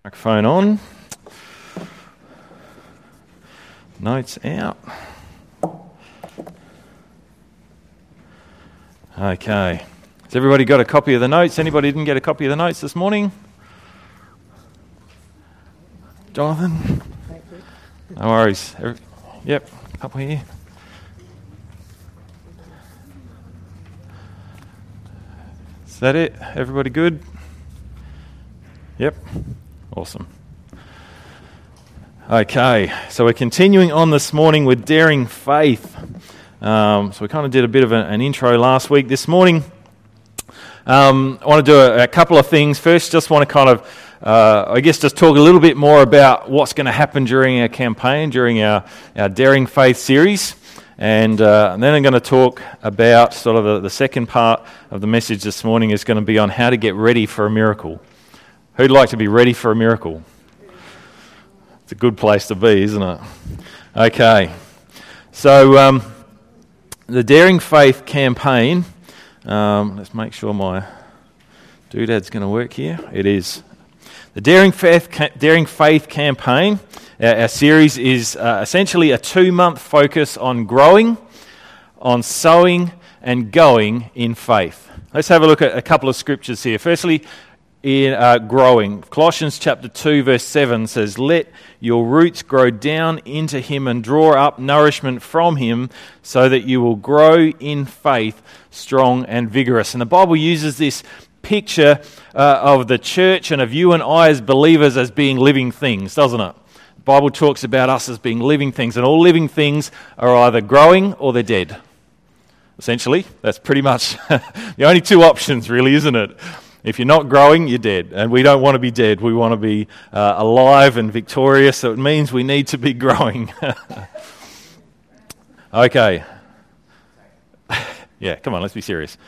Microphone on. Notes out. Okay. Has everybody got a copy of the notes? Anybody didn't get a copy of the notes this morning? Jonathan? No worries. Yep, a couple here. Is that it? Everybody good? Yep. Awesome. Okay, so we're continuing on this morning with Daring Faith. So we kind of did a bit of an intro last week. This morning, I want to do a couple of things. First, just want to kind of, just talk a little bit more about what's going to happen during our campaign, during our Daring Faith series. And then I'm going to talk about sort of the second part of the message this morning is going to be on how to get ready for a miracle. Who'd like to be ready for a miracle? It's a good place to be, isn't it? Okay. So the Daring Faith campaign, let's make sure my doodad's going to work here. It is. The Daring Faith campaign, our series is essentially a 2-month focus on growing, on sowing and going in faith. Let's have a look at a couple of scriptures here. Firstly, in growing. Colossians chapter 2 verse 7 says, "Let your roots grow down into him and draw up nourishment from him so that you will grow in faith, strong and vigorous." And the Bible uses this picture of the church and of you and I as believers as being living things, doesn't it? The Bible talks about us as being living things, and all living things are either growing or they're dead. Essentially, that's pretty much the only two options really, isn't it? If you're not growing, you're dead. And we don't want to be dead. We want to be alive and victorious. So it means we need to be growing. Okay. Yeah, come on, let's be serious.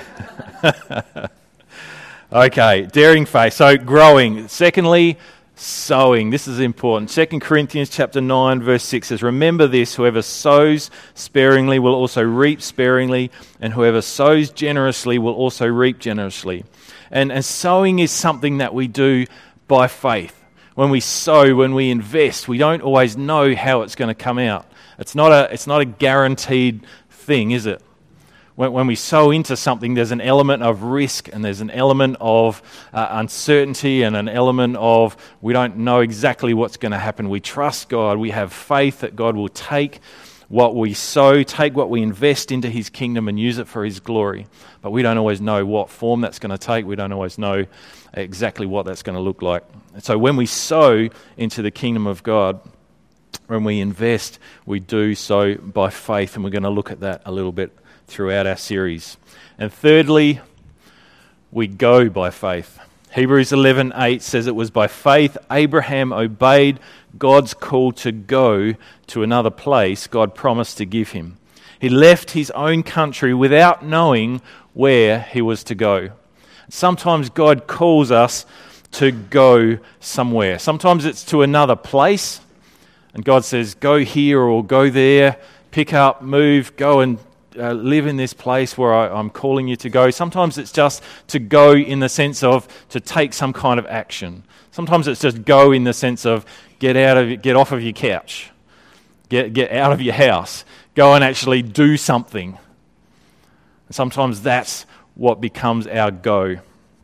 Okay, daring faith. So growing. Secondly, sowing. This is important. 2 Corinthians chapter 9 verse 6 says, "Remember this, whoever sows sparingly will also reap sparingly, and whoever sows generously will also reap generously." And sowing is something that we do by faith. When we sow, when we invest, we don't always know how it's going to come out. It's not a guaranteed thing, is it? When we sow into something, there's an element of risk and there's an element of uncertainty and an element of we don't know exactly what's going to happen. We trust God. We have faith that God will take what we sow, take what we invest into his kingdom and use it for his glory. But we don't always know what form that's going to take. We don't always know exactly what that's going to look like. And so when we sow into the kingdom of God, when we invest, we do so by faith. And we're going to look at that a little bit throughout our series. And thirdly, we go by faith. Hebrews 11:8 says it was by faith Abraham obeyed God's call to go to another place God promised to give him. He left his own country without knowing where he was to go. Sometimes God calls us to go somewhere. Sometimes it's to another place, and God says, go here or go there, pick up, move, go and live in this place where I'm calling you to go. Sometimes it's just to go in the sense of to take some kind of action. Sometimes it's just go in the sense of get off of your couch, get out of your house, go and actually do something. Sometimes that's what becomes our go.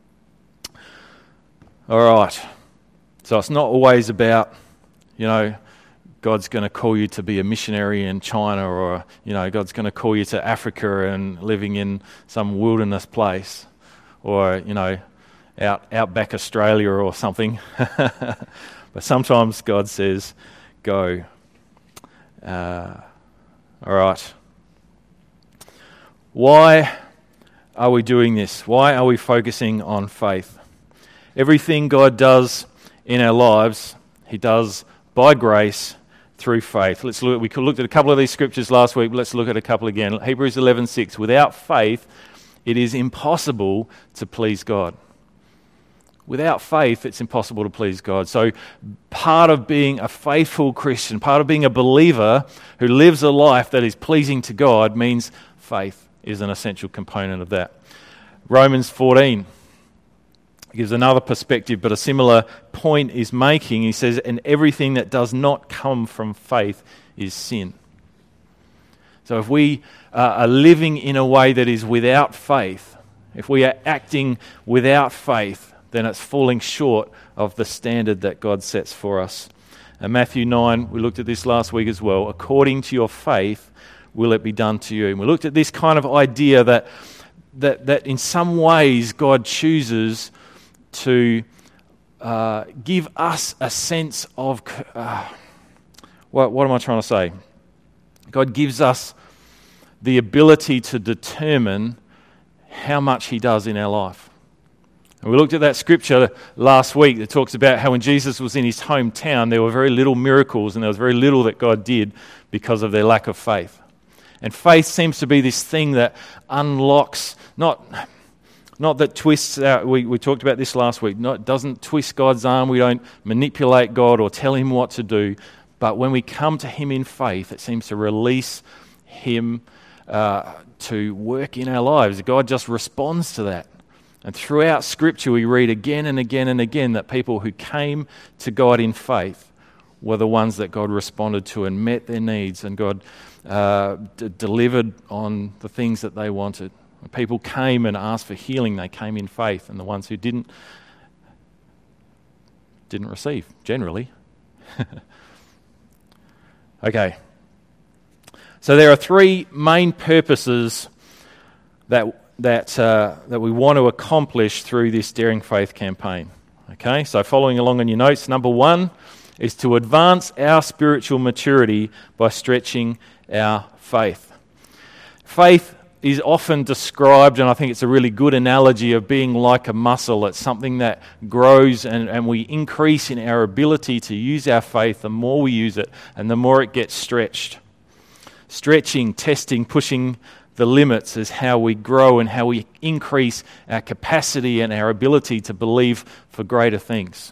All right. So it's not always about, God's going to call you to be a missionary in China, or, God's going to call you to Africa and living in some wilderness place, or, outback Australia or something. But sometimes God says, go. All right. Why are we doing this? Why are we focusing on faith? Everything God does in our lives, he does by grace through faith. We looked at a couple of these scriptures last week, but let's look at a couple again. Hebrews 11:6, without faith, it is impossible to please God. Without faith, it's impossible to please God. So part of being a faithful Christian, part of being a believer who lives a life that is pleasing to God means faith is an essential component of that. Romans 14 He gives another perspective, but a similar point is making. He says, and everything that does not come from faith is sin. So if we are living in a way that is without faith, if we are acting without faith, then it's falling short of the standard that God sets for us. And Matthew 9, we looked at this last week as well. According to your faith, will it be done to you? And we looked at this kind of idea that in some ways God chooses to give us a sense of... what am I trying to say? God gives us the ability to determine how much He does in our life. And we looked at that scripture last week that talks about how when Jesus was in His hometown, there were very little miracles and there was very little that God did because of their lack of faith. And faith seems to be this thing that unlocks, not that twists out, we talked about this last week, doesn't twist God's arm, we don't manipulate God or tell Him what to do, but when we come to Him in faith, it seems to release Him to work in our lives. God just responds to that. And throughout Scripture we read again and again and again that people who came to God in faith were the ones that God responded to and met their needs, and God delivered on the things that they wanted. When people came and asked for healing, they came in faith, and the ones who didn't receive, generally. Okay. So there are three main purposes that we want to accomplish through this Daring Faith campaign. Okay, so following along on your notes, number one is to advance our spiritual maturity by stretching our faith. Faith is often described, and I think it's a really good analogy of being like a muscle. It's something that grows and we increase in our ability to use our faith. The more we use it and the more it gets stretched. Stretching, testing, pushing the limits is how we grow and how we increase our capacity and our ability to believe for greater things.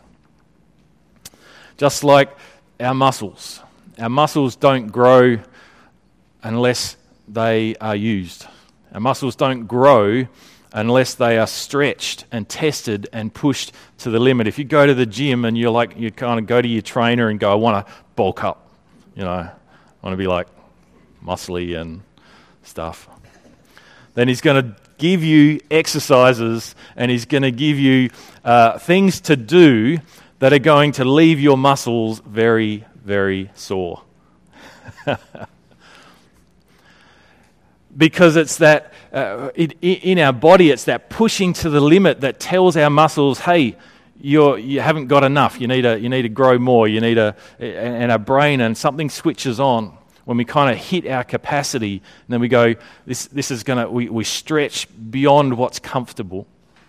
Just like our muscles don't grow unless they are used. Our muscles don't grow unless they are stretched and tested and pushed to the limit. If you go to the gym and you kind of go to your trainer and go, I want to bulk up, I want to be like muscly and stuff, then he's going to give you exercises and he's going to give you things to do that are going to leave your muscles very, very sore. Because it's that, in our body, it's that pushing to the limit that tells our muscles, hey, you haven't got enough, you need to grow more, and our brain, and something switches on when we kind of hit our capacity, and then we go, this is going to, we stretch beyond what's comfortable.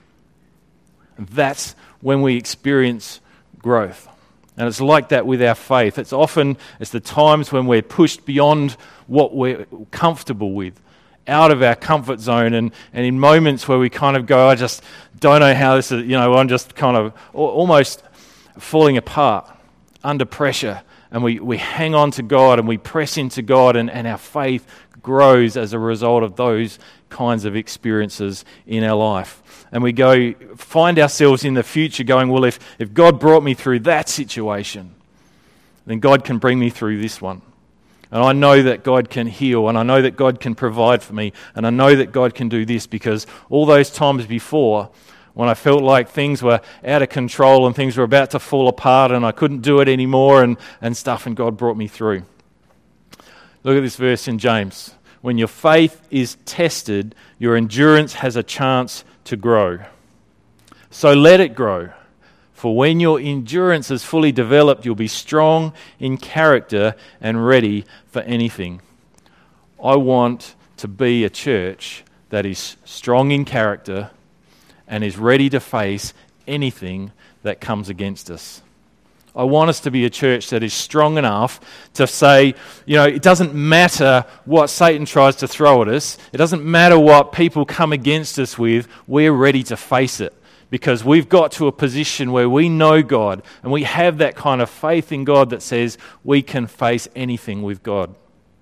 That's when we experience growth. And it's like that with our faith. It's the times when we're pushed beyond what we're comfortable with, out of our comfort zone, and in moments where we kind of go, I just don't know how this is, I'm just kind of almost falling apart under pressure, and we hang on to God and we press into God, and our faith grows as a result of those kinds of experiences in our life. And we go find ourselves in the future going, well, if God brought me through that situation, then God can bring me through this one. And I know that God can heal, and I know that God can provide for me, and I know that God can do this, because all those times before, when I felt like things were out of control and things were about to fall apart and I couldn't do it anymore and stuff, and God brought me through. Look at this verse in James. When your faith is tested, your endurance has a chance to grow. So let it grow. For when your endurance is fully developed, you'll be strong in character and ready for anything. I want to be a church that is strong in character and is ready to face anything that comes against us. I want us to be a church that is strong enough to say, it doesn't matter what Satan tries to throw at us. It doesn't matter what people come against us with. We're ready to face it, because we've got to a position where we know God and we have that kind of faith in God that says we can face anything with God.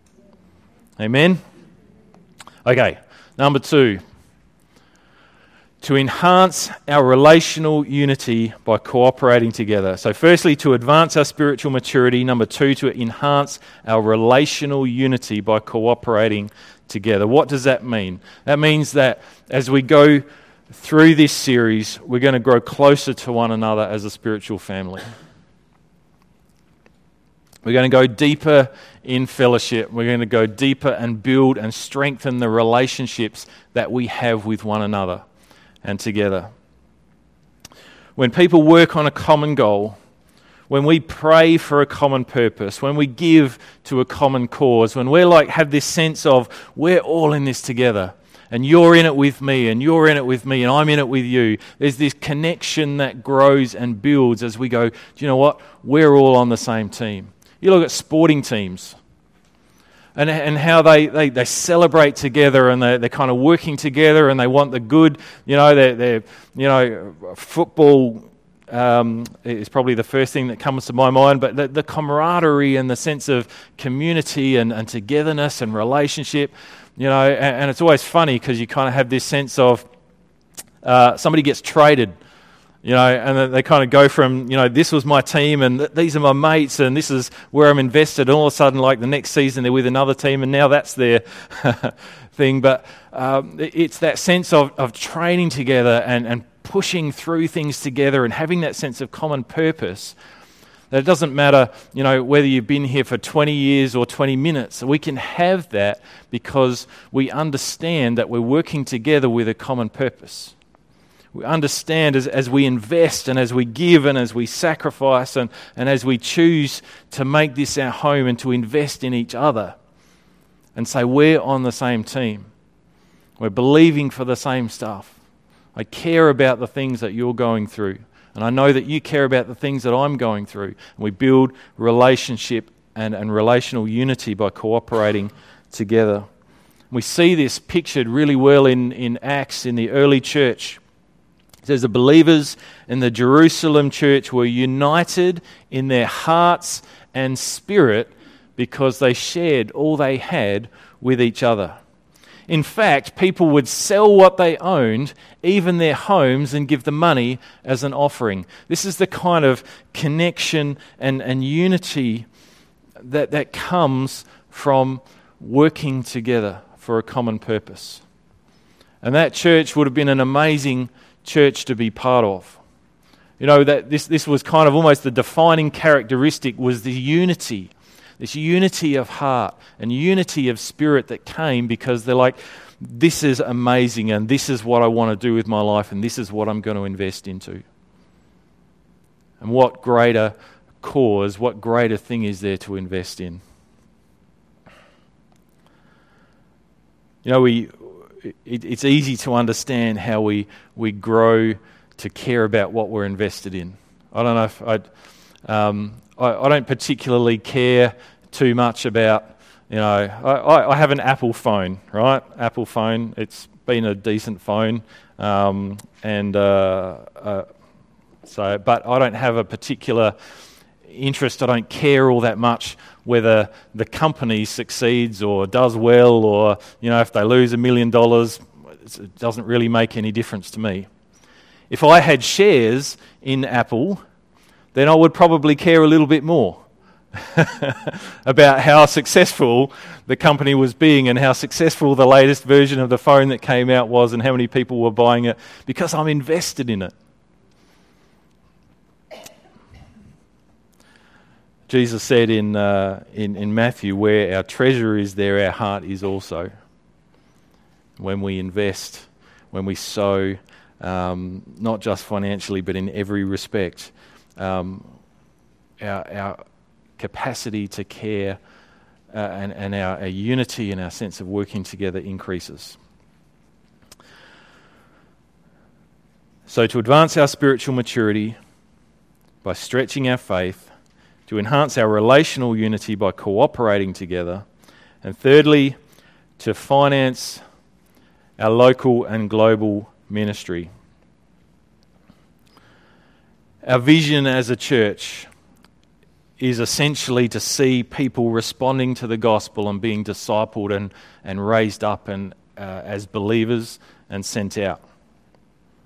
Amen? Okay, number 2. to enhance our relational unity by cooperating together. So firstly, to advance our spiritual maturity. Number two, to enhance our relational unity by cooperating together. What does that mean? That means that as we go through this series, we're going to grow closer to one another as a spiritual family. We're going to go deeper in fellowship. We're going to go deeper and build and strengthen the relationships that we have with one another and together. When people work on a common goal, when we pray for a common purpose, when we give to a common cause, when we're have this sense of we're all in this together, and you're in it with me, and you're in it with me, and I'm in it with you, there's this connection that grows and builds as we go, do you know what? We're all on the same team. You look at sporting teams and how they celebrate together, and they're kind of working together, and they want the good. They're football is probably the first thing that comes to my mind, but the camaraderie and the sense of community and togetherness and relationship, and it's always funny because you kind of have this sense of somebody gets traded. And they kind of go from, this was my team and these are my mates and this is where I'm invested. And all of a sudden, the next season, they're with another team and now that's their thing. But it's that sense of training together and pushing through things together and having that sense of common purpose. That it doesn't matter, whether you've been here for 20 years or 20 minutes. We can have that because we understand that we're working together with a common purpose. We understand as we invest and as we give and as we sacrifice and as we choose to make this our home and to invest in each other and say we're on the same team. We're believing for the same stuff. I care about the things that you're going through, and I know that you care about the things that I'm going through. And we build relationship and relational unity by cooperating together. We see this pictured really well in Acts in the early church. It says the believers in the Jerusalem church were united in their hearts and spirit because they shared all they had with each other. In fact, people would sell what they owned, even their homes, and give the money as an offering. This is the kind of connection and unity that comes from working together for a common purpose. And that church would have been an amazing church to be part of. That this was kind of almost the defining characteristic was the unity, this unity of heart and unity of spirit that came because they're like, this is amazing and this is what I want to do with my life and this is what I'm going to invest into. And what greater cause, what greater thing is there to invest in? It's easy to understand how we grow to care about what we're invested in. I don't know if I don't particularly care too much about, I have an Apple phone, right? Apple phone, it's been a decent phone, but I don't have a particular interest. I don't care all that much whether the company succeeds or does well, or if they lose $1 million, it doesn't really make any difference to me. If I had shares in Apple, then I would probably care a little bit more about how successful the company was being and how successful the latest version of the phone that came out was and how many people were buying it, because I'm invested in it. Jesus said in Matthew, where our treasure is, there our heart is also. When we invest, when we sow, not just financially, but in every respect, our capacity to care and our unity and our sense of working together increases. So to advance our spiritual maturity by stretching our faith, to enhance our relational unity by cooperating together, and thirdly, to finance our local and global ministry. Our vision as a church is essentially to see people responding to the gospel and being discipled and raised up and as believers and sent out.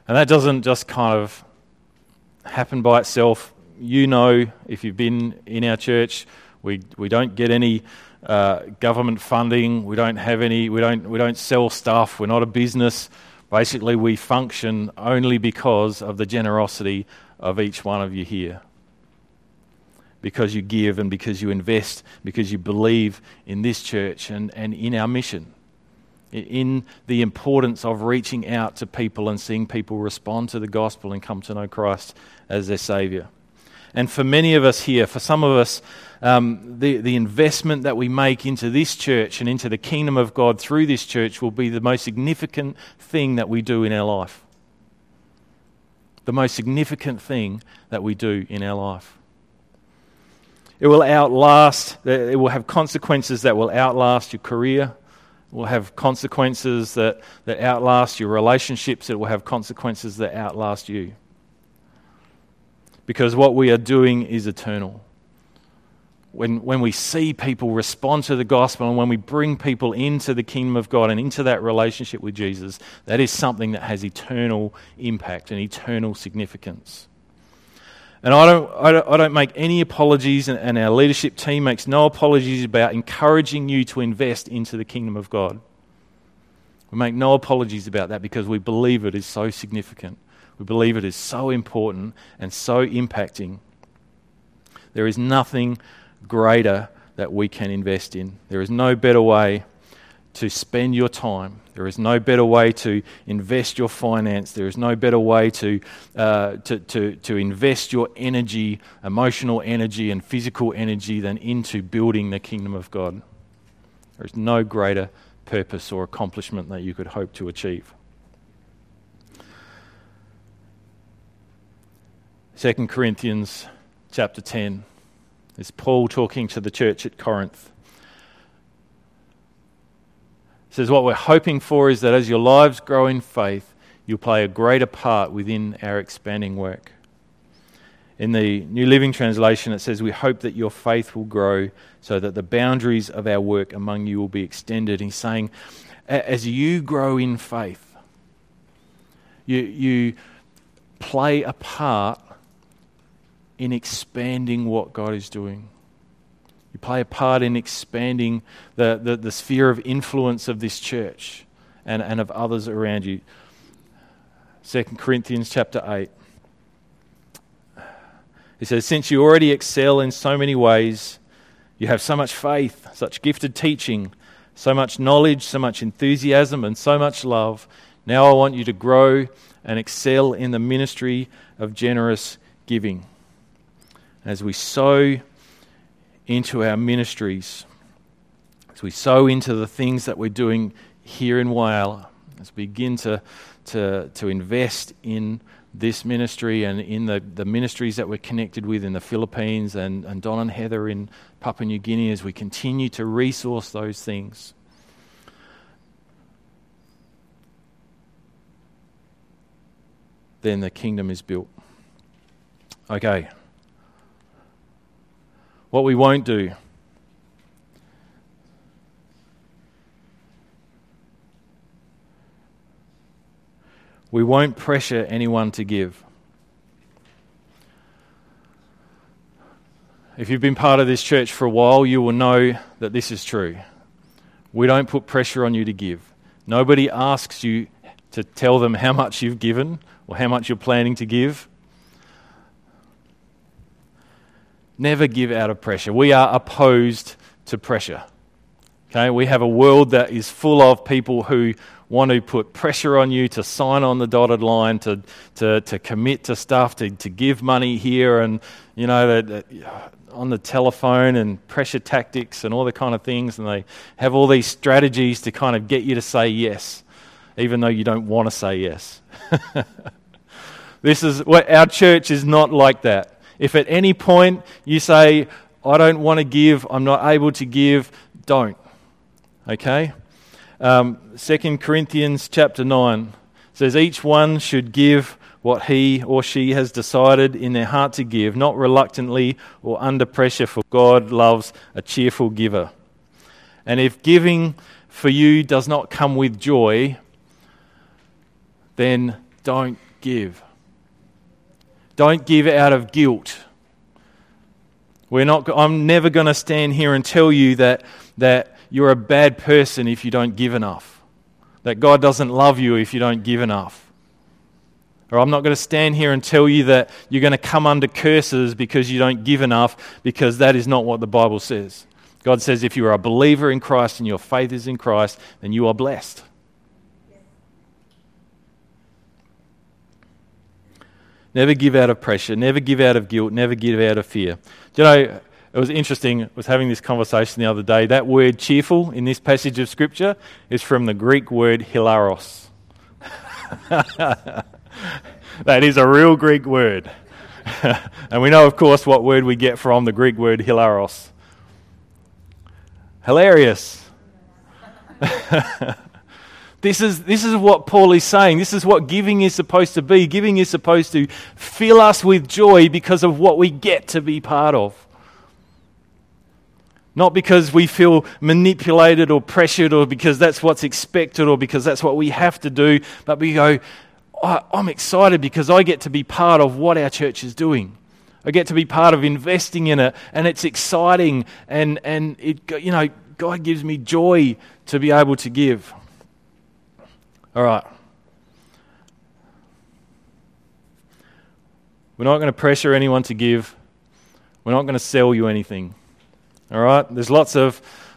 And that doesn't just kind of happen by itself. You know, if you've been in our church, we don't get any government funding. We don't have any. We don't sell stuff. We're not a business. Basically, we function only because of the generosity of each one of you here. Because you give and because you invest, because you believe in this church and in our mission, in the importance of reaching out to people and seeing people respond to the gospel and come to know Christ as their Saviour. And for many of us here, for some of us, the investment that we make into this church and into the kingdom of God through this church will be the most significant thing that we do in our life. The most significant thing that we do in our life. It will have consequences that will outlast your career. It will have consequences that outlast your relationships. It will have consequences that outlast you. Because what we are doing is eternal. When we see people respond to the gospel and when we bring people into the kingdom of God and into that relationship with Jesus, that is something that has eternal impact and eternal significance. And I don't make any apologies, and our leadership team makes no apologies about encouraging you to invest into the kingdom of God. We make no apologies about that because we believe it is so significant. We believe it is so important and so impacting. There is nothing greater that we can invest in. There is no better way to spend your time. There is no better way to invest your finance. There is no better way to invest your energy, emotional energy and physical energy than into building the kingdom of God. There is no greater purpose or accomplishment that you could hope to achieve. 2 Corinthians chapter 10 is Paul talking to the church at Corinth. It says, what we're hoping for is that as your lives grow in faith, you'll play a greater part within our expanding work. In the New Living Translation, it says, we hope that your faith will grow so that the boundaries of our work among you will be extended. He's saying, as you grow in faith, you play a part in expanding what God is doing. You play a part in expanding the sphere of influence of this church and of others around you. 2 Corinthians chapter 8. It says, since you already excel in so many ways, you have so much faith, such gifted teaching, so much knowledge, so much enthusiasm, and so much love. Now I want you to grow and excel in the ministry of generous giving. As we sow into our ministries, as we sow into the things that we're doing here in Whyalla, as we begin to invest in this ministry and in the ministries that we're connected with in the Philippines and Don and Heather in Papua New Guinea, as we continue to resource those things, then the kingdom is built. Okay. What we won't do. We won't pressure anyone to give. If you've been part of this church for a while, you will know that this is true. We don't put pressure on you to give. Nobody asks you to tell them how much you've given or how much you're planning to give. Never give out of pressure. We are opposed to pressure. Okay, we have a world that is full of people who want to put pressure on you to sign on the dotted line, to commit to stuff, to give money here, and on the telephone, and pressure tactics and all the kind of things, and they have all these strategies to kind of get you to say yes, even though you don't want to say yes. This is what our church is not like that. If at any point you say, I don't want to give, I'm not able to give, don't. Okay? 2 Corinthians chapter 9 says, each one should give what he or she has decided in their heart to give, not reluctantly or under pressure, for God loves a cheerful giver. And if giving for you does not come with joy, then don't give. Don't give out of guilt. I'm never going to stand here and tell you that you're a bad person if you don't give enough. That God doesn't love you if you don't give enough. Or I'm not going to stand here and tell you that you're going to come under curses because you don't give enough, because that is not what the Bible says. God says if you are a believer in Christ and your faith is in Christ, then you are blessed. Never give out of pressure, never give out of guilt, never give out of fear. Do you know, it was interesting, I was having this conversation the other day. That word cheerful in this passage of Scripture is from the Greek word hilaros. That is a real Greek word. And we know, of course, what word we get from the Greek word hilaros. Hilarious. This is what Paul is saying. This is what giving is supposed to be. Giving is supposed to fill us with joy because of what we get to be part of. Not because we feel manipulated or pressured or because that's what's expected or because that's what we have to do, but we go, I'm excited because I get to be part of what our church is doing. I get to be part of investing in it, and it's exciting, and it, God gives me joy to be able to give. All right. We're not going to pressure anyone to give. We're not going to sell you anything. All right? There's lots of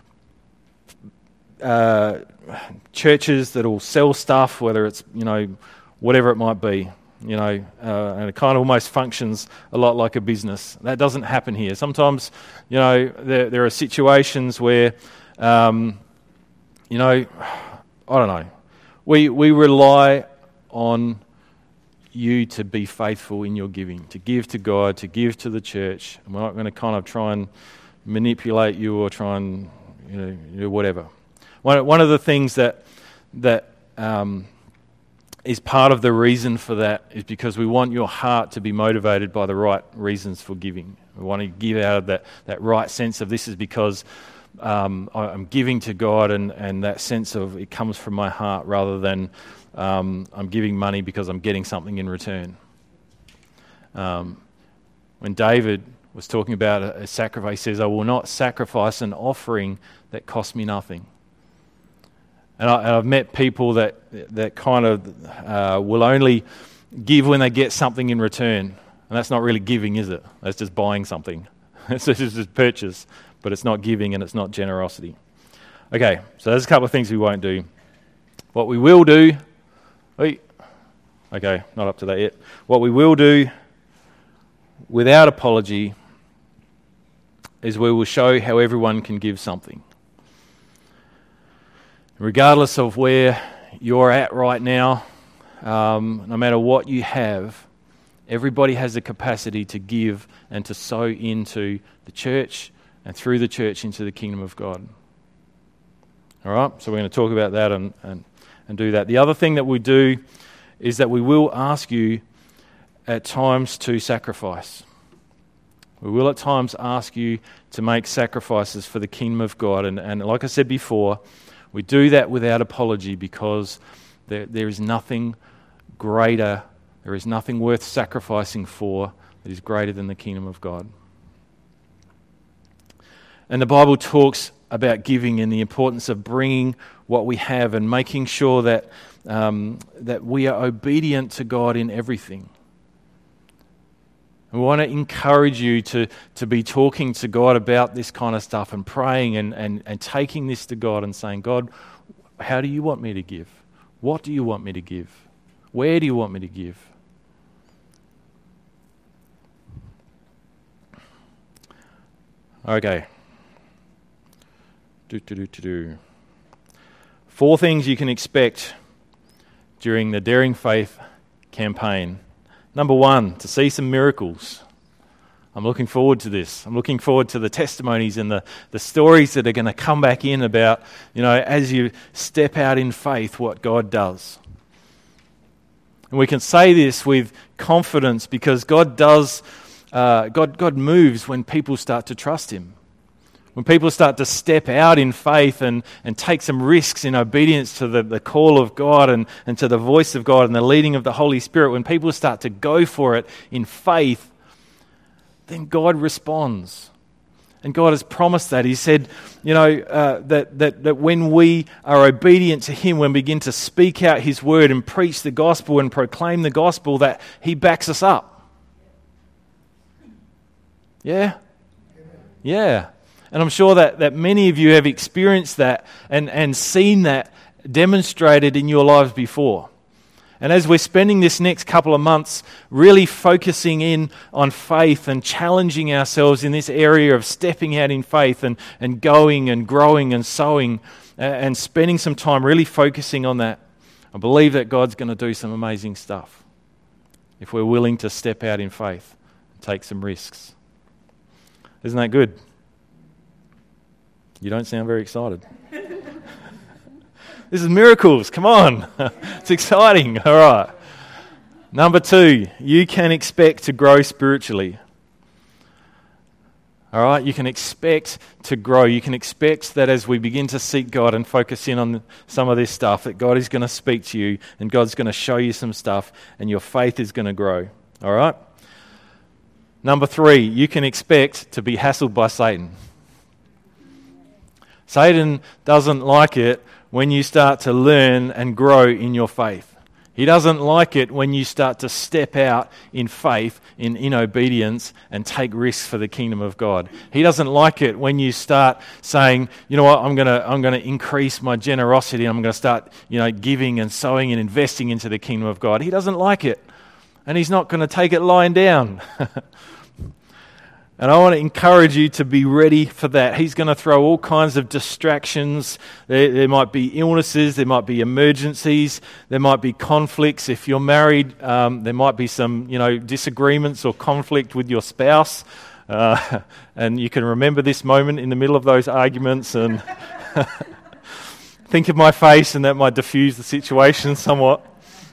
churches that will sell stuff, whether it's, whatever it might be, and it kind of almost functions a lot like a business. That doesn't happen here. Sometimes, there are situations where, I don't know, we rely on you to be faithful in your giving, to give to God, to give to the church. And we're not going to kind of try and manipulate you or try and, whatever. One of the things that is part of the reason for that is because we want your heart to be motivated by the right reasons for giving. We want to give out of that right sense of this is because I'm giving to God, and that sense of it comes from my heart rather than I'm giving money because I'm getting something in return. When David was talking about a sacrifice, he says, I will not sacrifice an offering that costs me nothing. And I've met people that kind of will only give when they get something in return. And that's not really giving, is it? That's just buying something. It's just purchase, but it's not giving and it's not generosity. Okay, so there's a couple of things we won't do. What we will do... Okay, not up to that yet. What we will do without apology is we will show how everyone can give something. Regardless of where you're at right now, no matter what you have, everybody has the capacity to give and to sow into the church and through the church into the kingdom of God. All right, so we're going to talk about that and do that. The other thing that we do is that we will ask you at times to sacrifice. We will at times ask you to make sacrifices for the kingdom of God. And like I said before, we do that without apology because there is nothing greater, there is nothing worth sacrificing for that is greater than the kingdom of God. And the Bible talks about giving and the importance of bringing what we have and making sure that we are obedient to God in everything. We want to encourage you to be talking to God about this kind of stuff and praying and taking this to God and saying, God, how do you want me to give? What do you want me to give? Where do you want me to give? Okay. 4 things you can expect during the Daring Faith campaign. Number 1, to see some miracles. I'm looking forward to this. I'm looking forward to the testimonies and the stories that are going to come back in about, as you step out in faith, what God does. And we can say this with confidence because God does, God moves when people start to trust Him. when people start to step out in faith and take some risks in obedience to the call of God and to the voice of God and the leading of the Holy Spirit, when people start to go for it in faith, then God responds. And God has promised that. He said, that when we are obedient to Him, when we begin to speak out His word and preach the gospel and proclaim the gospel, that He backs us up. Yeah? Yeah. And I'm sure that many of you have experienced that and seen that demonstrated in your lives before. And as we're spending this next couple of months really focusing in on faith and challenging ourselves in this area of stepping out in faith and going and growing and sowing and spending some time really focusing on that, I believe that God's going to do some amazing stuff if we're willing to step out in faith and take some risks. Isn't that good? You don't sound very excited. This is miracles. Come on. It's exciting. All right. Number 2, you can expect to grow spiritually. All right. You can expect to grow. You can expect that as we begin to seek God and focus in on some of this stuff, that God is going to speak to you and God's going to show you some stuff and your faith is going to grow. All right. Number 3, you can expect to be hassled by Satan. Satan doesn't like it when you start to learn and grow in your faith. He doesn't like it when you start to step out in faith, in obedience, and take risks for the kingdom of God. He doesn't like it when you start saying, you know what, I'm going to increase my generosity, and I'm going to start, giving and sowing and investing into the kingdom of God. He doesn't like it, and he's not going to take it lying down. And I want to encourage you to be ready for that. He's going to throw all kinds of distractions. There might be illnesses, there might be emergencies, there might be conflicts. If you're married, there might be some, disagreements or conflict with your spouse. And you can remember this moment in the middle of those arguments and think of my face, and that might diffuse the situation somewhat.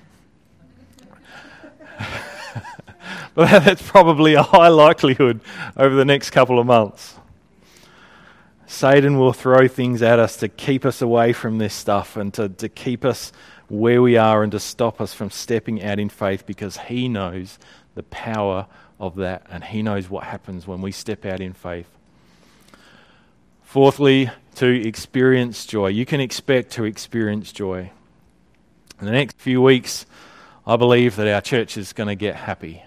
But that's probably a high likelihood over the next couple of months. Satan will throw things at us to keep us away from this stuff and to keep us where we are and to stop us from stepping out in faith, because he knows the power of that and he knows what happens when we step out in faith. Fourthly, to experience joy. You can expect to experience joy. In the next few weeks, I believe that our church is going to get happy.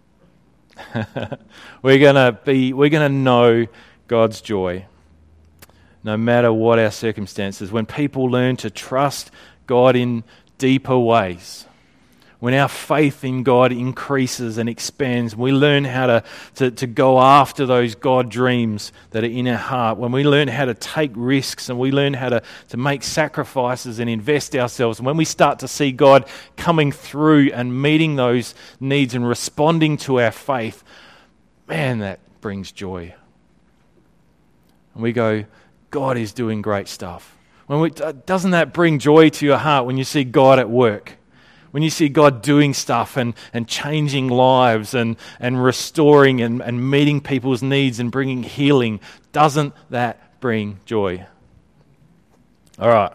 We're going to know God's joy no matter what our circumstances. When people learn to trust God in deeper ways, when our faith in God increases and expands, we learn how to go after those God dreams that are in our heart, when we learn how to take risks and we learn how to make sacrifices and invest ourselves, and when we start to see God coming through and meeting those needs and responding to our faith, man, that brings joy. And we go, God is doing great stuff. Doesn't that bring joy to your heart when you see God at work? When you see God doing stuff and changing lives and restoring and meeting people's needs and bringing healing, doesn't that bring joy? All right.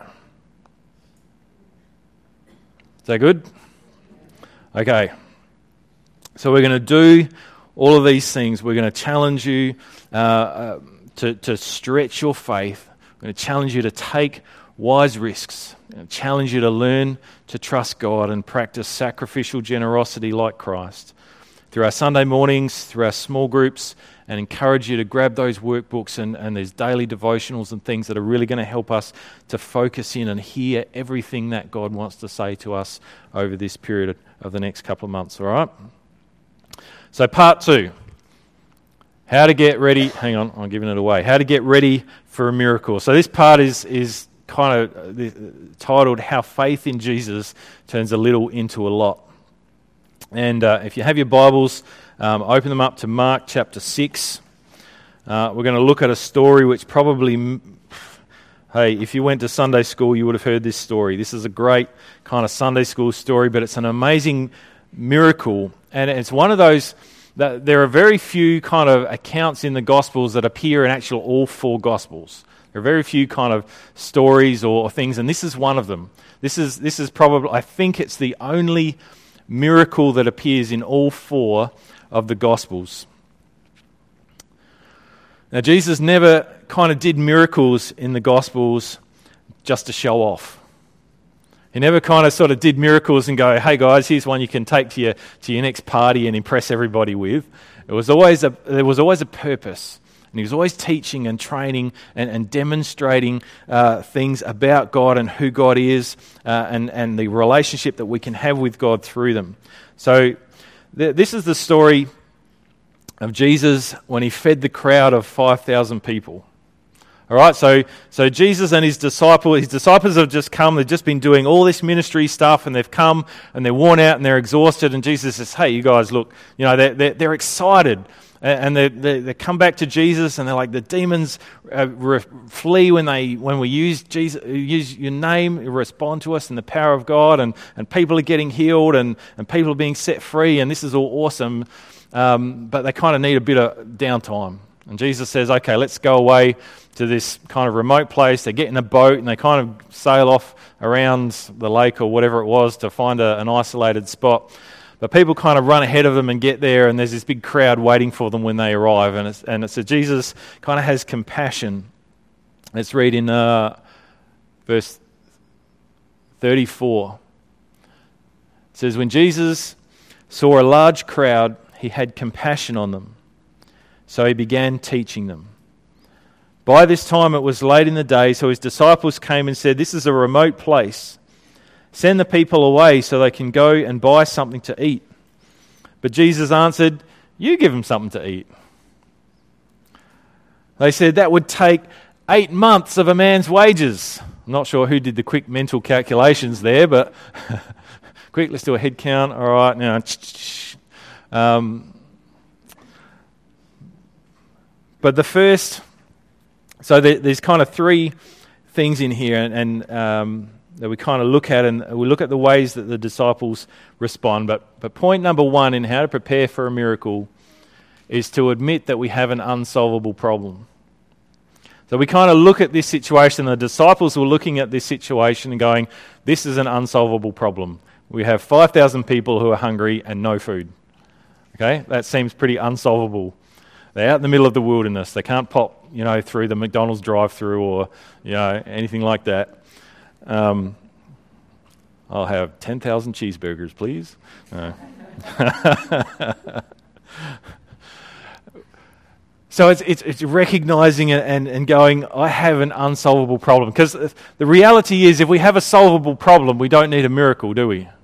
Is that good? Okay. So we're going to do all of these things. We're going to challenge you to stretch your faith. We're going to challenge you to take wise risks. And challenge you to learn to trust God and practice sacrificial generosity like Christ through our Sunday mornings, through our small groups, and encourage you to grab those workbooks and there's daily devotionals and things that are really going to help us to focus in and hear everything that God wants to say to us over this period of the next couple of months, all right? So part 2, how to get ready. Hang on, I'm giving it away. How to get ready for a miracle. So this part is kind of titled How Faith in Jesus Turns a Little into a Lot. And if you have your Bibles, open them up to Mark chapter 6. We're going to look at a story which probably, hey, if you went to Sunday school, you would have heard this story. This is a great kind of Sunday school story, but it's an amazing miracle. And it's one of those there are very few kind of accounts in the Gospels that appear in actual all four Gospels. There are very few kind of stories or things, and this is one of them. This is probably, I think it's the only miracle that appears in all four of the Gospels. Now, Jesus never kind of did miracles in the Gospels just to show off. He never kind of sort of did miracles and go, hey guys, here's one you can take to your next party and impress everybody with. There was always a purpose. And he was always teaching and training and demonstrating things about God and who God is and the relationship that we can have with God through them. So this is the story of Jesus when he fed the crowd of 5,000 people. All right, so Jesus and his disciples have just come. They've just been doing all this ministry stuff, and they've come and they're worn out and they're exhausted. And Jesus says, "Hey, you guys, look, you know they're excited." And they come back to Jesus, and they're like, the demons flee when we use your name, respond to us in the power of God, and people are getting healed, and people are being set free, and this is all awesome. But they kind of need a bit of downtime. And Jesus says, okay, let's go away to this kind of remote place. They get in a boat, and they kind of sail off around the lake or whatever it was to find an isolated spot. But people kind of run ahead of them and get there, and there's this big crowd waiting for them when they arrive. And so Jesus kind of has compassion. Let's read in verse 34. It says, when Jesus saw a large crowd, he had compassion on them. So he began teaching them. By this time it was late in the day, so his disciples came and said, this is a remote place. Send the people away so they can go and buy something to eat. But Jesus answered, you give them something to eat. They said, that would take 8 months of a man's wages. I'm not sure who did the quick mental calculations there, but quick, let's do a head count. All right, now. But the first, so there's kind of 3 things in here, and that we kind of look at, and we look at the ways that the disciples respond. But point number 1 in how to prepare for a miracle is to admit that we have an unsolvable problem. So we kind of look at this situation. The disciples were looking at this situation and going, this is an unsolvable problem. We have 5,000 people who are hungry and no food. Okay, that seems pretty unsolvable. They're out in the middle of the wilderness. They can't pop, through the McDonald's drive-through or, anything like that. I'll have 10,000 cheeseburgers, please. So it's recognizing it and going, I have an unsolvable problem. Because the reality is, if we have a solvable problem, we don't need a miracle, do we?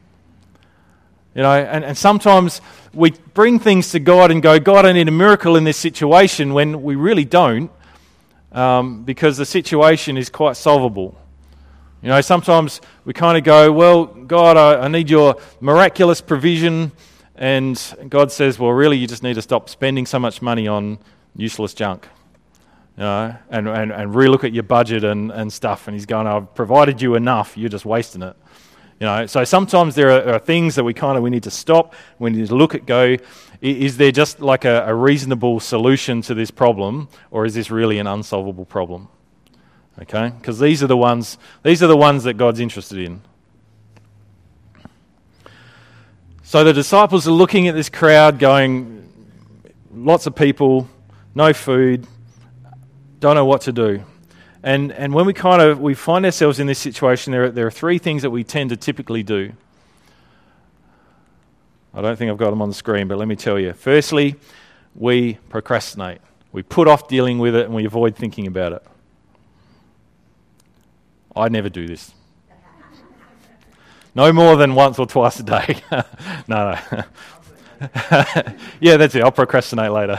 And sometimes we bring things to God and go, God, I need a miracle in this situation, when we really don't, because the situation is quite solvable. Sometimes we kind of go, well, God, I need your miraculous provision, and God says, well, really, you just need to stop spending so much money on useless junk, and relook at your budget and stuff. And he's going, I've provided you enough, you're just wasting it. So sometimes there are things that we need to stop. We need to look at, go, is there just like a reasonable solution to this problem, or is this really an unsolvable problem? Okay, because these are the ones that God's interested in. So the disciples are looking at this crowd, going, lots of people, no food, don't know what to do. And when we find ourselves in this situation, there are 3 things that we tend to typically do. I don't think I've got them on the screen, but let me tell you. Firstly, we procrastinate. We put off dealing with it, and we avoid thinking about it. I never do this. No more than once or twice a day. No. Yeah, that's it. I'll procrastinate later.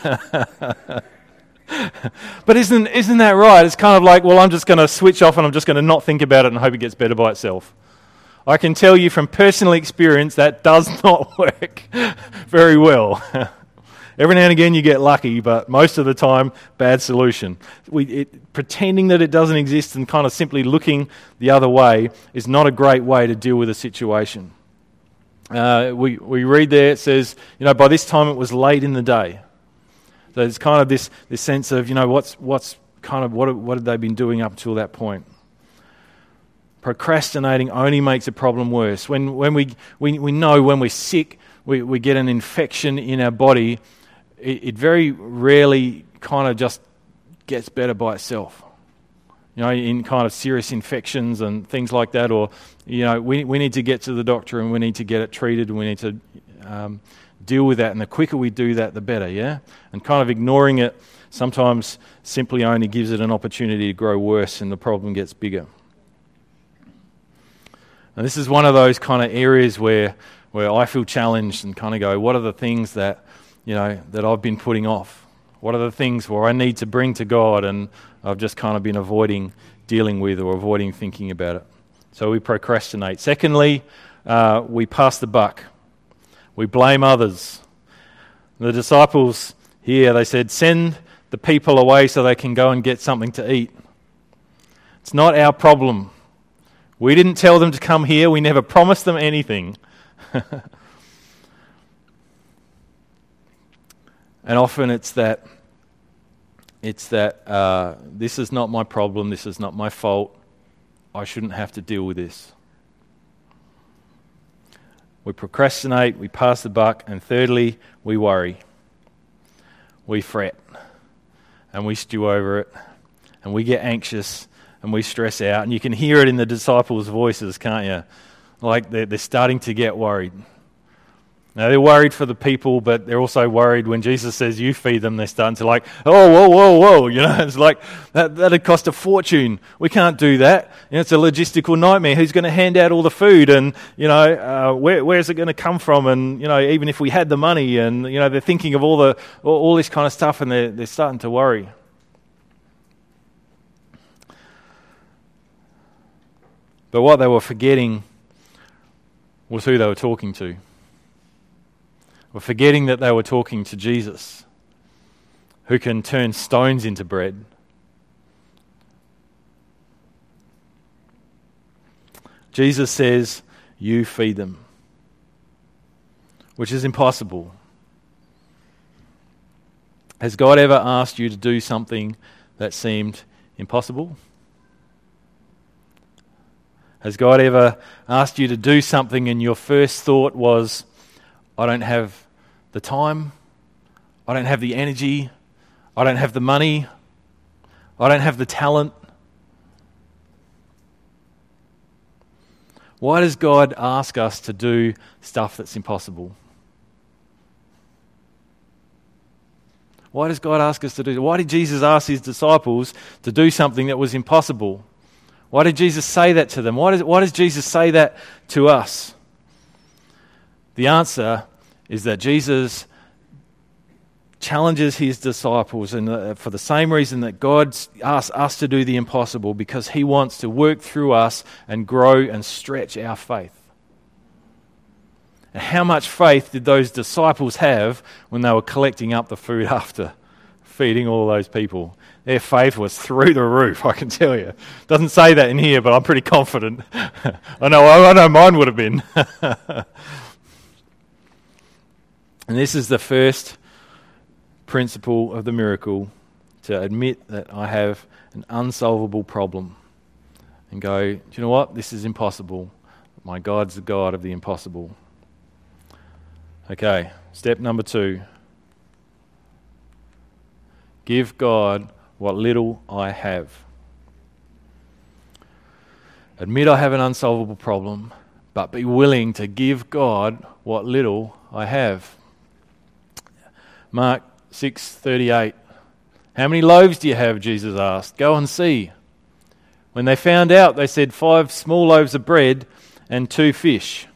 But isn't that right? It's kind of like, well, I'm just going to switch off and I'm just going to not think about it and hope it gets better by itself. I can tell you from personal experience that does not work very well. Every now and again you get lucky, but most of the time, bad solution. Pretending that it doesn't exist and kind of simply looking the other way is not a great way to deal with a situation. we read there, it says, by this time it was late in the day. So there's kind of this sense of, what had they been doing up until that point? Procrastinating only makes a problem worse. When we know when we're sick, we get an infection in our body, it very rarely kind of just gets better by itself. In kind of serious infections and things like that, or, we need to get to the doctor and we need to get it treated and we need to deal with that. And the quicker we do that, the better, yeah? And kind of ignoring it sometimes simply only gives it an opportunity to grow worse and the problem gets bigger. And this is one of those kind of areas where I feel challenged and kind of go, what are the things that, that I've been putting off? What are the things where I need to bring to God and I've just kind of been avoiding dealing with or avoiding thinking about it? So we procrastinate. Secondly, we pass the buck. We blame others. The disciples here, they said, send the people away so they can go and get something to eat. It's not our problem. We didn't tell them to come here. We never promised them anything. And often it's that this is not my problem, this is not my fault, I shouldn't have to deal with this. We procrastinate, we pass the buck, and thirdly, we worry. We fret, and we stew over it, and we get anxious, and we stress out. And you can hear it in the disciples' voices, can't you? Like they're starting to get worried. Now, they're worried for the people, but they're also worried when Jesus says, you feed them, they're starting to oh, whoa. It's like, that'd cost a fortune. We can't do that. It's a logistical nightmare. Who's going to hand out all the food? And, where's it going to come from? And, even if we had the money and, they're thinking of all this kind of stuff and they're starting to worry. But what they were forgetting was who they were talking to. Were forgetting that they were talking to Jesus, who can turn stones into bread. Jesus says, you feed them, which is impossible. Has God ever asked you to do something that seemed impossible? Has God ever asked you to do something and your first thought was, I don't have the time, I don't have the energy, I don't have the money, I don't have the talent? Why does God ask us to do stuff that's impossible? Why does God ask us to do? Why did Jesus ask his disciples to do something that was impossible? Why did Jesus say that to them? Why does Jesus say that to us? The answer is that Jesus challenges his disciples, and for the same reason that God asks us to do the impossible, because he wants to work through us and grow and stretch our faith. And how much faith did those disciples have when they were collecting up the food after feeding all those people? Their faith was through the roof, I can tell you. Doesn't say that in here, but I'm pretty confident. I know mine would have been. And this is the first principle of the miracle, to admit that I have an unsolvable problem and go, do you know what? This is impossible. My God's the God of the impossible. Okay, step number 2. Give God what little I have. Admit I have an unsolvable problem, but be willing to give God what little I have. Mark 6:38. How many loaves do you have? Jesus asked. Go and see. When they found out, they said 5 small loaves of bread and 2 fish.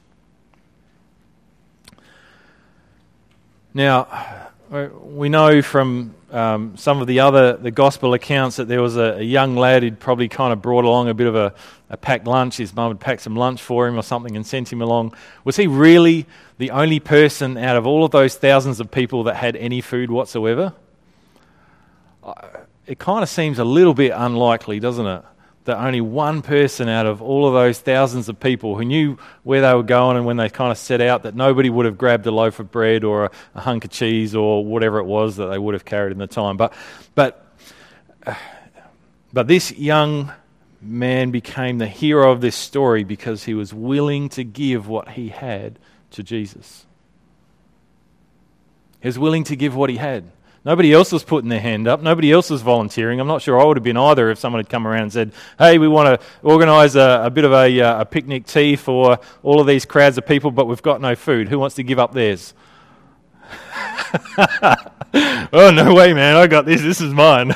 Now, we know from some of the gospel accounts that there was a young lad who'd probably kind of brought along a bit of a packed lunch. His mum had packed some lunch for him or something and sent him along. Was he really the only person out of all of those thousands of people that had any food whatsoever? It kind of seems a little bit unlikely, doesn't it? that only one person out of all of those thousands of people who knew where they were going and when they kind of set out, that nobody would have grabbed a loaf of bread or a hunk of cheese or whatever it was that they would have carried in the time. But this young man became the hero of this story because he was willing to give what he had to Jesus. He was willing to give what he had. Nobody else was putting their hand up. Nobody else was volunteering. I'm not sure I would have been either if someone had come around and said, hey, we want to organise a bit of a picnic tea for all of these crowds of people, but we've got no food. Who wants to give up theirs? Oh, no way, man. I got this. This is mine.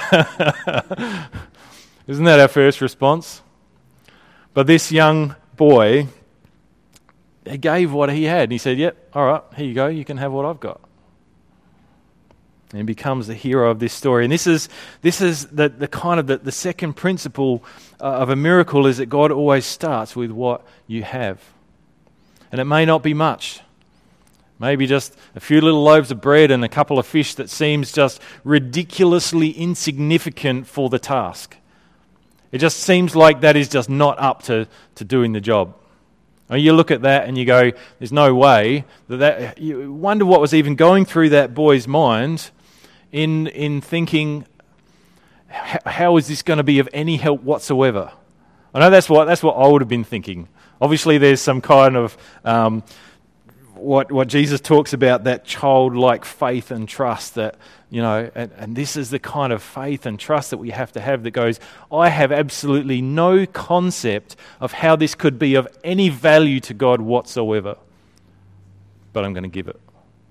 Isn't that our first response? But this young boy, he gave what he had. And he said, yep, all right, here you go. You can have what I've got. And he becomes the hero of this story. And this is the kind of the second principle of a miracle, is that God always starts with what you have. And it may not be much. Maybe just a few little loaves of bread and a couple of fish that seems just ridiculously insignificant for the task. It just seems like that is just not up to doing the job. And you look at that and you go, there's no way that you wonder what was even going through that boy's mind in thinking, how is this going to be of any help whatsoever? I know that's what I would have been thinking. Obviously, there's some kind of what Jesus talks about, that childlike faith and trust that, and this is the kind of faith and trust that we have to have, that goes, I have absolutely no concept of how this could be of any value to God whatsoever, but I'm going to give it.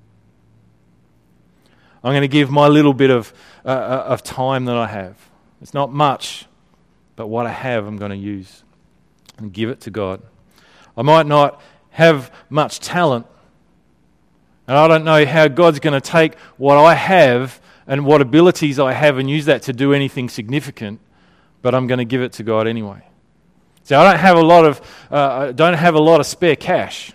I'm going to give my little bit of time that I have. It's not much, but what I have I'm going to use and give it to God. I might not have much talent, and I don't know how God's going to take what I have and what abilities I have and use that to do anything significant, but I'm going to give it to God anyway. So I don't have a lot of spare cash,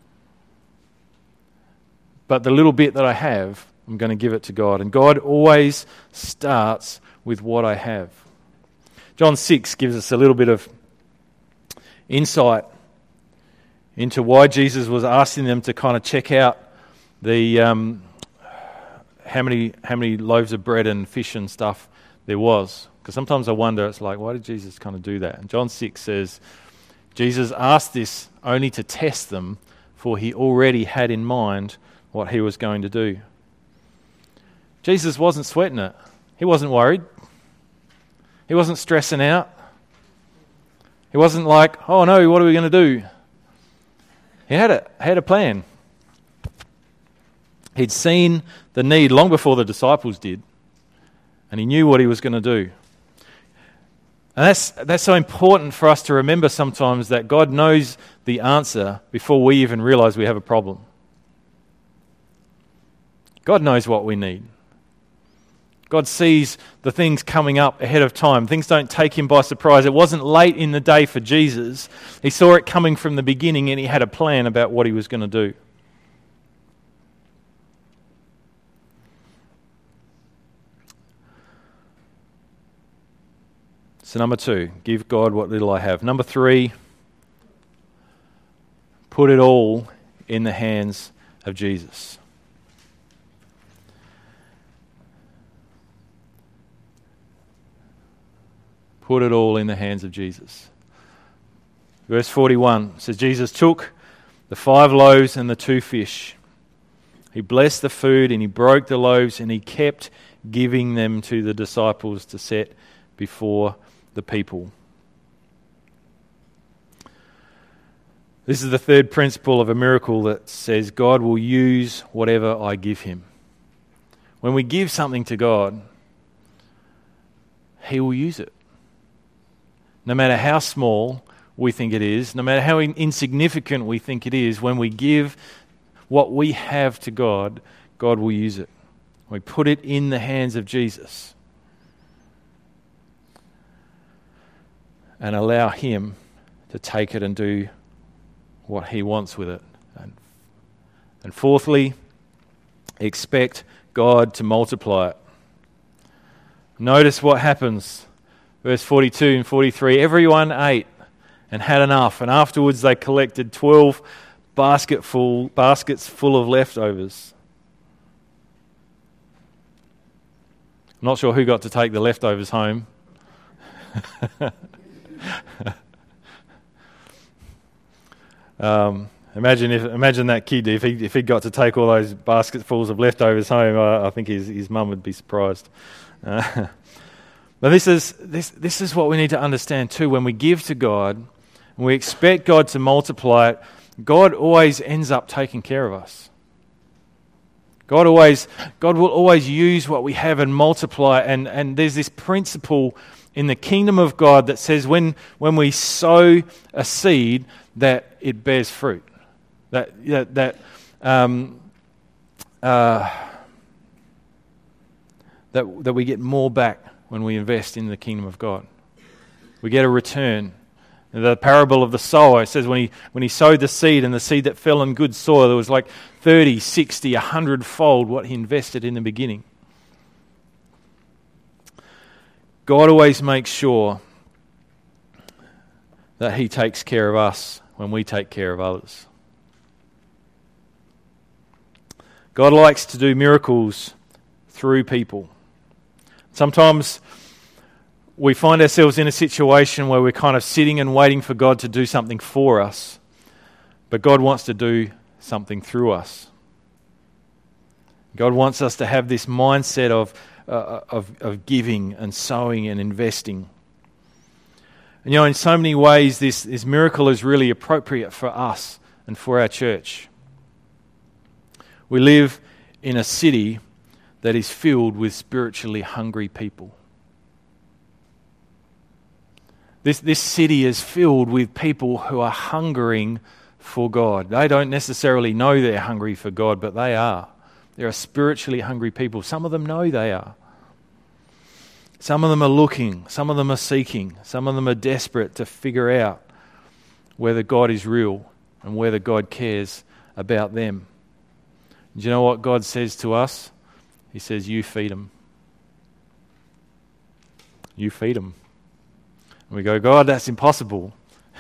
but the little bit that I have, I'm going to give it to God. And God always starts with what I have. John 6 gives us a little bit of insight into why Jesus was asking them to kind of check out the how many loaves of bread and fish and stuff there was. Because sometimes I wonder, it's like, why did Jesus kind of do that? And John 6 says, Jesus asked this only to test them, for he already had in mind what he was going to do. Jesus wasn't sweating it. He wasn't worried. He wasn't stressing out. He wasn't like, oh no, what are we going to do? He had a plan. He'd seen the need long before the disciples did, and he knew what he was going to do. And that's so important for us to remember sometimes, that God knows the answer before we even realize we have a problem. God knows what we need. God sees the things coming up ahead of time. Things don't take him by surprise. It wasn't late in the day for Jesus. He saw it coming from the beginning, and he had a plan about what he was going to do. So number 2, give God what little I have. Number 3, put it all in the hands of Jesus. Put it all in the hands of Jesus. Verse 41 says, Jesus took the 5 loaves and the 2 fish. He blessed the food and he broke the loaves and he kept giving them to the disciples to set before the people. This is the third principle of a miracle that says God will use whatever I give him. When we give something to God, he will use it. No matter how small we think it is, no matter how insignificant we think it is, when we give what we have to God, God will use it. We put it in the hands of Jesus and allow him to take it and do what he wants with it. And fourthly, expect God to multiply it. Notice what happens. Verse 42 and 43, everyone ate and had enough, and afterwards they collected 12 baskets full of leftovers. I'm not sure who got to take the leftovers home. Imagine that kid if he got to take all those basketfuls of leftovers home. I think his mum would be surprised. But this is what we need to understand too. When we give to God and we expect God to multiply it, God always ends up taking care of us. God will always use what we have and multiply. And there's this principle in the kingdom of God that says when we sow a seed, that it bears fruit. That we get more back when we invest in the kingdom of God. We get a return. The parable of the sower says when he sowed the seed, and the seed that fell in good soil, there was like 30, 60, 100-fold what he invested in the beginning. God always makes sure that he takes care of us when we take care of others. God likes to do miracles through people. Sometimes we find ourselves in a situation where we're kind of sitting and waiting for God to do something for us, but God wants to do something through us. God wants us to have this mindset of giving and sowing and investing. And in so many ways, this miracle is really appropriate for us and for our church. We live in a city that is filled with spiritually hungry people. This city is filled with people who are hungering for God. They don't necessarily know they're hungry for God, but they are. There are spiritually hungry people. Some of them know they are. Some of them are looking. Some of them are seeking. Some of them are desperate to figure out whether God is real and whether God cares about them. Do you know what God says to us? He says, you feed them. You feed them. And we go, God, that's impossible.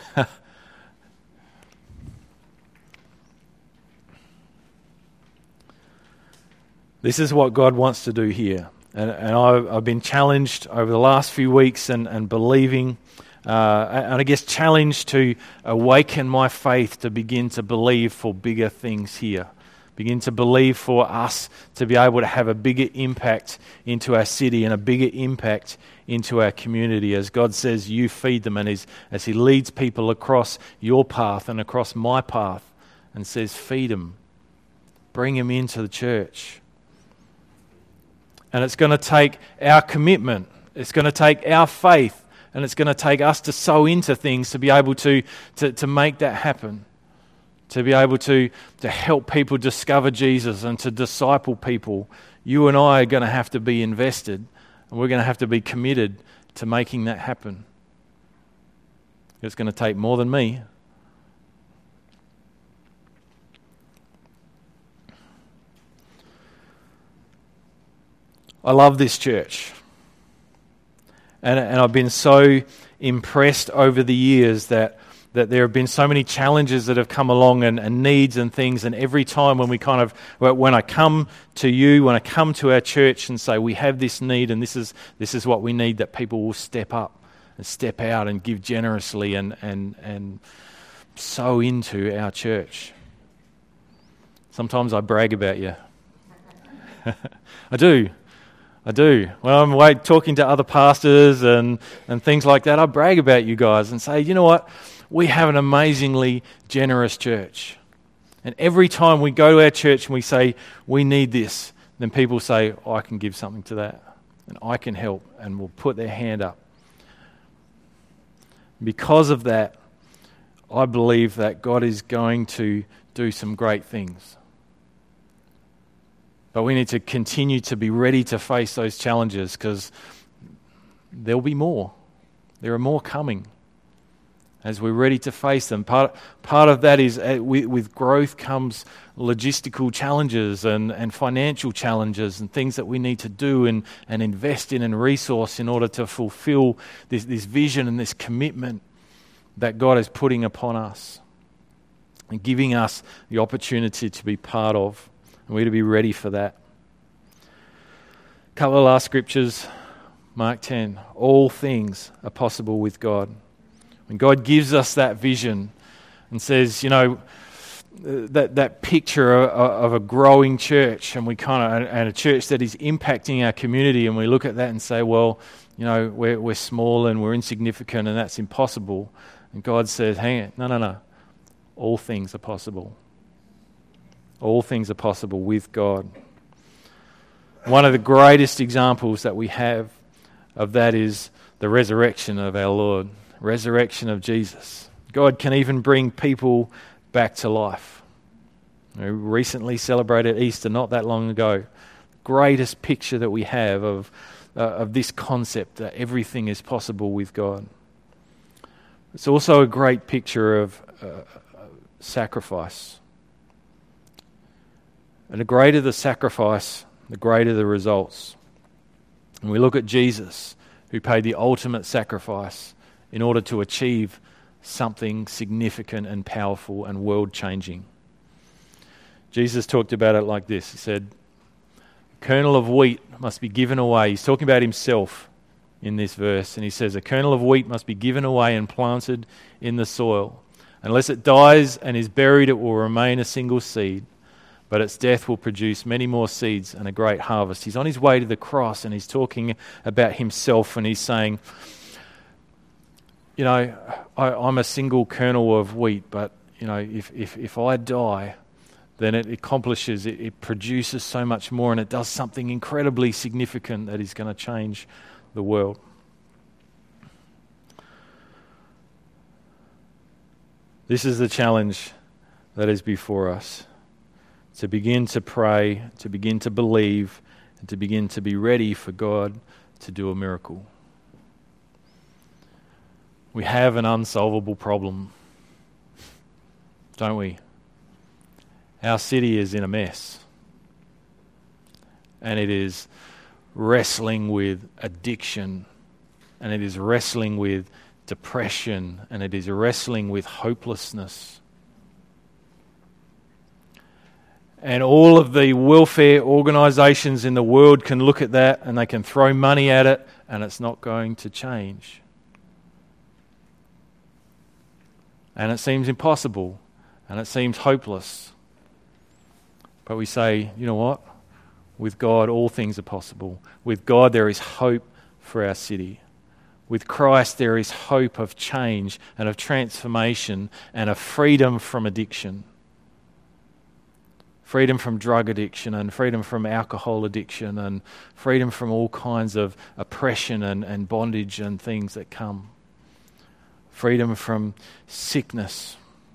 This is what God wants to do here. And I've been challenged over the last few weeks and believing, and I guess challenged to awaken my faith to begin to believe for bigger things here. Begin to believe for us to be able to have a bigger impact into our city and a bigger impact into our community. As God says, you feed them, and as He leads people across your path and across my path and says, feed them. Bring them into the church. And it's going to take our commitment. It's going to take our faith. And it's going to take us to sow into things to be able to make that happen. To be able to help people discover Jesus and to disciple people. You and I are going to have to be invested. And we're going to have to be committed to making that happen. It's going to take more than me. I love this church. And I've been so impressed over the years that there have been so many challenges that have come along and needs and things, and every time when I come to you, when I come to our church and say we have this need and this is what we need, that people will step up and step out and give generously and sow into our church. Sometimes I brag about you. I do. When I'm away talking to other pastors and things like that, I brag about you guys and say, you know what? We have an amazingly generous church. And every time we go to our church and we say, we need this, then people say, I can give something to that. And I can help. And will put their hand up. Because of that, I believe that God is going to do some great things. But we need to continue to be ready to face those challenges, because there'll be more. There are more coming. as we're ready to face them. Part of that is with growth comes logistical challenges and financial challenges and things that we need to do and invest in and resource in order to fulfill this vision and this commitment that God is putting upon us and giving us the opportunity to be part of. And we're to be ready for that. A couple of last scriptures. Mark 10. All things are possible with God. When God gives us that vision and says, that picture of a growing church, and and a church that is impacting our community, and we look at that and say, well, we're small and we're insignificant and that's impossible. And God says, hang it, no. All things are possible. All things are possible with God. One of the greatest examples that we have of that is the resurrection of our Lord, resurrection of Jesus. God can even bring people back to life. We recently celebrated Easter not that long ago. Greatest picture that we have of this concept that everything is possible with God. It's also a great picture of sacrifice. And the greater the sacrifice, the greater the results. And we look at Jesus, who paid the ultimate sacrifice in order to achieve something significant and powerful and world-changing. Jesus talked about it like this. He said, a kernel of wheat must be given away. He's talking about himself in this verse. And he says, a kernel of wheat must be given away and planted in the soil. Unless it dies and is buried, it will remain a single seed. But its death will produce many more seeds and a great harvest. He's on his way to the cross and he's talking about himself and he's saying, I'm a single kernel of wheat, but if I die, then it accomplishes, it produces so much more and it does something incredibly significant that is going to change the world. This is the challenge that is before us. To begin to pray, to begin to believe, and to begin to be ready for God to do a miracle. We have an unsolvable problem, don't we? Our city is in a mess. And it is wrestling with addiction, and it is wrestling with depression, and it is wrestling with hopelessness. And all of the welfare organisations in the world can look at that and they can throw money at it and it's not going to change. And it seems impossible and it seems hopeless. But we say, you know what? With God, all things are possible. With God, there is hope for our city. With Christ, there is hope of change and of transformation and of freedom from addiction. Freedom from drug addiction and freedom from alcohol addiction and freedom from all kinds of oppression and bondage and things that come. Freedom from sickness.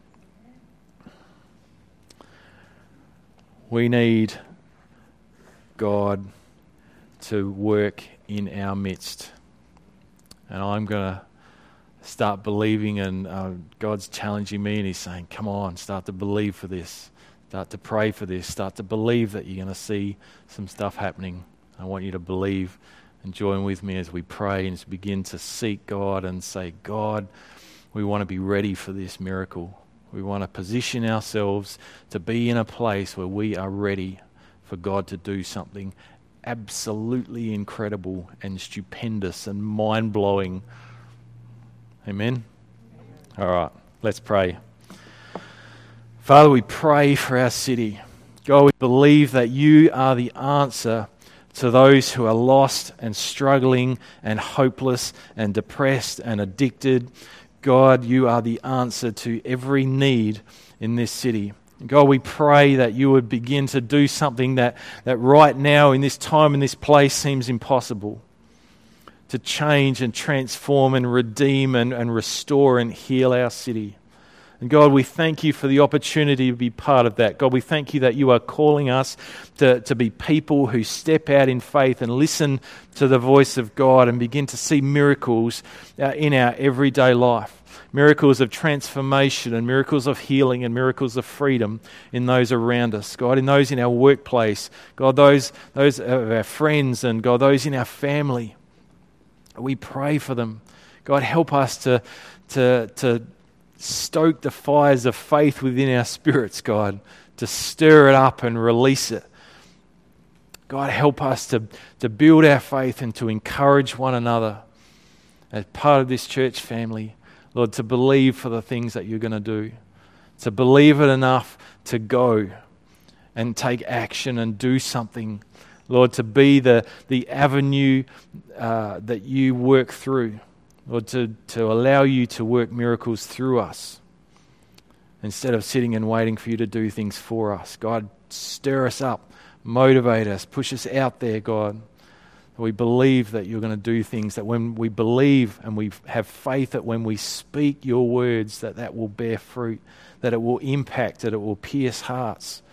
We need God to work in our midst. And I'm going to start believing, and God's challenging me and he's saying, come on, start to believe for this. Start to pray for this. Start to believe that you're going to see some stuff happening. I want you to believe and join with me as we pray and begin to seek God and say, God, we want to be ready for this miracle. We want to position ourselves to be in a place where we are ready for God to do something absolutely incredible and stupendous and mind-blowing. Amen? All right, let's pray. Father, we pray for our city. God, we believe that you are the answer to those who are lost and struggling and hopeless and depressed and addicted. God, you are the answer to every need in this city. God, we pray that you would begin to do something that right now in this time, in this place, seems impossible. To change and transform and redeem and restore and heal our city. And God, we thank you for the opportunity to be part of that. God, we thank you that you are calling us to be people who step out in faith and listen to the voice of God and begin to see miracles in our everyday life. Miracles of transformation and miracles of healing and miracles of freedom in those around us. God, in those in our workplace. God, those of our friends, and God, those in our family. We pray for them. God, help us to stoke the fires of faith within our spirits, God, to stir it up and release it. God, help us to build our faith and to encourage one another as part of this church family. Lord, to believe for the things that you're going to do, to believe it enough to go and take action and do something. Lord, to be the avenue that you work through. Lord, to allow you to work miracles through us instead of sitting and waiting for you to do things for us. God, stir us up, motivate us, push us out there, God. We believe that you're going to do things, that when we believe and we have faith that when we speak your words, that will bear fruit, that it will impact, that it will pierce hearts.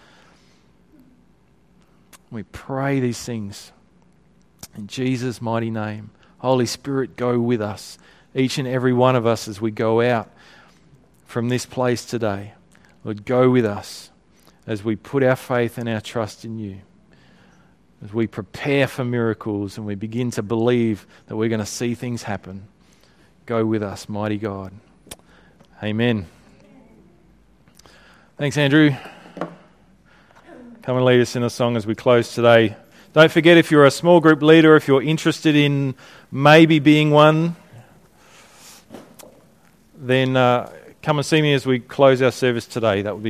We pray these things in Jesus' mighty name. Holy Spirit, go with us, each and every one of us as we go out from this place today. Lord, go with us as we put our faith and our trust in you. As we prepare for miracles and we begin to believe that we're going to see things happen, go with us, mighty God. Amen. Thanks, Andrew. Come and lead us in a song as we close today. Don't forget, if you're a small group leader, if you're interested in maybe being one, then come and see me as we close our service today. That would be